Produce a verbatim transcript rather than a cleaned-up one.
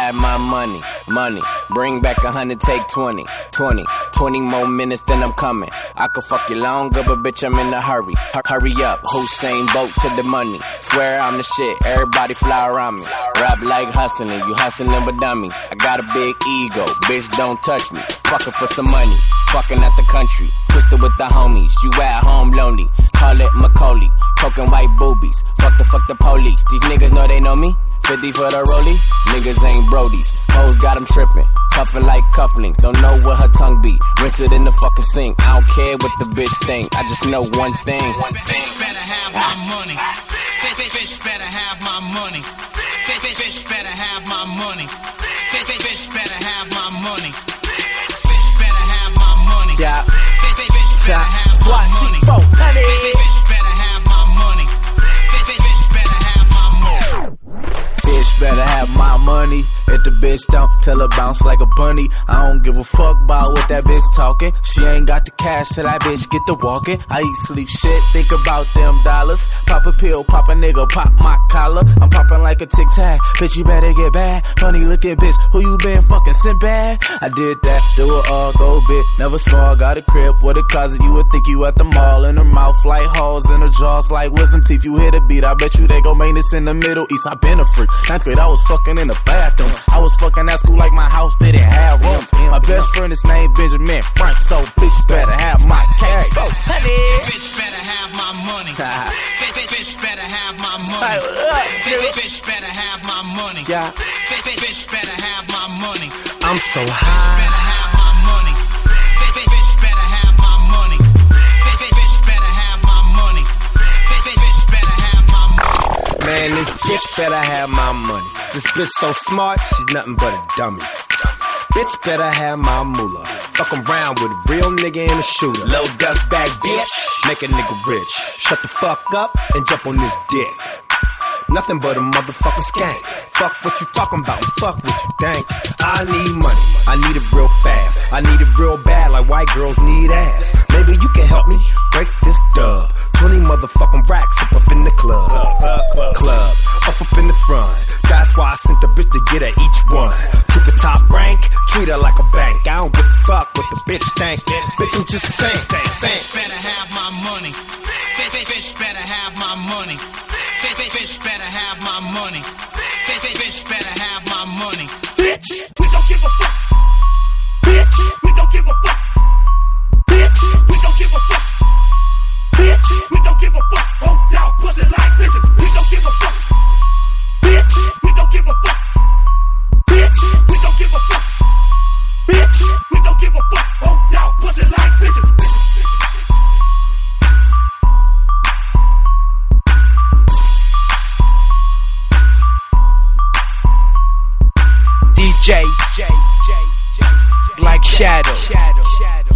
have my money, money. Bring back a hundred, take twenty, twenty, twenty more minutes, then I'm coming. I could fuck you longer, but bitch, I'm in a hurry. H- hurry up, Hussein Bolt to the money. Swear I'm the shit, everybody fly around me. Rap like hustling, you hustling with dummies. I got a big ego, bitch, don't touch me. Fucking for some money, fucking at the country. Twisted with the homies, you at home lonely. Call it Macaulay, coking white boobies. Fuck the fuck the police, these niggas know they know me. fifty for the rollie, niggas ain't brodies. Hoes got them trippin', cuffin' like cufflinks. Don't know what her tongue be, rinse it in the fucking sink. I don't care what the bitch think, I just know one thing. One thing. Bitch better have my money. Bitch, bitch better have my money. Bitch, bitch better have my money. Bitch, bitch better have my money. Bitch better have my money. Yeah. Bitch, bitch better have my money. Bitch better have my money. Bitch, bitch better have my money. Bitch better have my money. If the bitch don't, tell her bounce like a bunny. I don't give a fuck about what that bitch talking. She ain't got the cash till that bitch get to walking. I eat, sleep, shit, think about them dollars. Pop a pill, pop a nigga, pop my collar. I'm popping like a tic tac. Bitch, you better get bad. Funny looking bitch, who you been fucking sent bad? I did that, do it all, go big. Never small, got a crib with a closet. You would think you at the mall. In her mouth like holes, in her jaws like wisdom teeth. You hit a beat, I bet you they go maintenance in the Middle East. I been a freak. Ninth grade, I was fucking in the bathroom. I was fucking at school like my house didn't have rooms. My best friend is named Benjamin Frank, so bitch better have my cake. So, bitch better have my money. bitch, bitch better have my money. Bitch, bitch better have my money. Yeah. Bitch, bitch better have my money. I'm so Bitch high. better have my money. Bitch, bitch better have my money. Bitch, bitch better have my money. Bitch, bitch better have my money. Man, this bitch better have my money. This bitch so smart, she's nothing but a dummy. Bitch better have my moolah. Fuck around with a real nigga and a shooter. Low dust bag bitch, make a nigga rich. Shut the fuck up and jump on this dick. Nothing but a motherfucking skank. Fuck what you talking about, fuck what you think. I need money, I need it real fast. I need it real bad like white girls need ass. Maybe you can help me break this dub. Twenty motherfucking racks up up in the club. Club, club, club, up up in the front. That's why I sent the bitch to get her each one. Keep it top rank, treat her like a bank. I don't give a fuck what the bitch think. Bitch, I'm just saying, saying, saying. Bitch better have my money. Bitch, bitch, bitch better have my money. Bitch, bitch, bitch better have my money. Bitch, bitch, bitch better have my money. Bitch, we don't give a fuck. Bitch, we don't give a fuck. Bitch, we don't give a fuck. Bitch, we don't give a fuck. Oh, y'all pussy like bitches. We don't give a fuck. Bitch, we don't give a fuck. Bitch, we don't give a fuck. Bitch, we don't give a fuck. Oh, y'all pussy like bitches. D J, Black Shadow.